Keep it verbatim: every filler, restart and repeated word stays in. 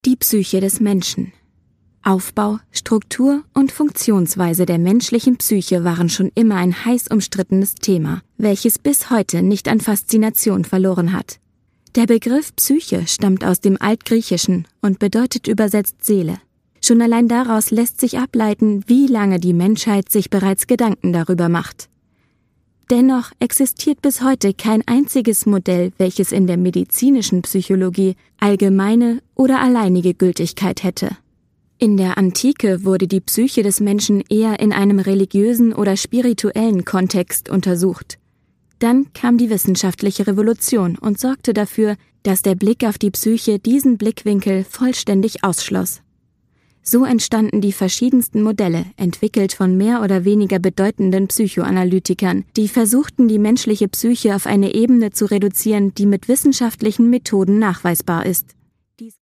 Die Psyche des Menschen. Aufbau, Struktur und Funktionsweise der menschlichen Psyche waren schon immer ein heiß umstrittenes Thema, welches bis heute nicht an Faszination verloren hat. Der Begriff Psyche stammt aus dem Altgriechischen und bedeutet übersetzt Seele. Schon allein daraus lässt sich ableiten, wie lange die Menschheit sich bereits Gedanken darüber macht. Dennoch existiert bis heute kein einziges Modell, welches in der medizinischen Psychologie allgemeine oder alleinige Gültigkeit hätte. In der Antike wurde die Psyche des Menschen eher in einem religiösen oder spirituellen Kontext untersucht. Dann kam die wissenschaftliche Revolution und sorgte dafür, dass der Blick auf die Psyche diesen Blickwinkel vollständig ausschloss. So entstanden die verschiedensten Modelle, entwickelt von mehr oder weniger bedeutenden Psychoanalytikern, die versuchten, die menschliche Psyche auf eine Ebene zu reduzieren, die mit wissenschaftlichen Methoden nachweisbar ist.